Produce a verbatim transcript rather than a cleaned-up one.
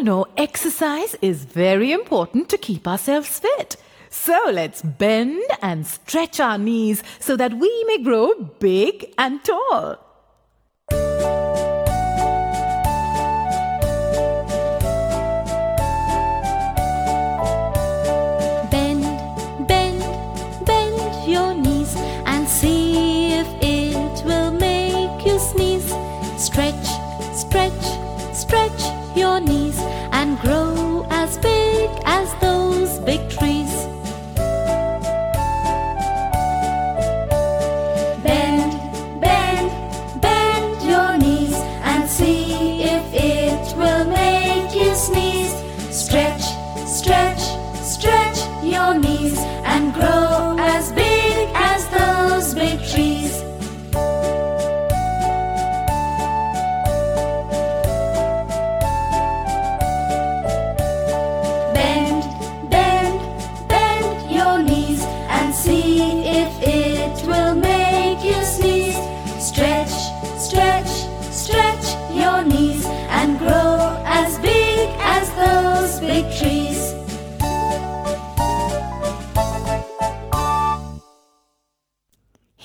know, exercise is very important to keep ourselves fit. So let's bend and stretch our knees so that we may grow big and tall. Bend, bend, bend your knees and see if it will make you sneeze. Stretch, stretch, stretch your knees and grow as big as those big trees. Bend, bend, bend your knees and see if it will make you sneeze. Stretch, stretch, stretch your knees and grow as big as those big trees. Bend, bend, bend your knees and see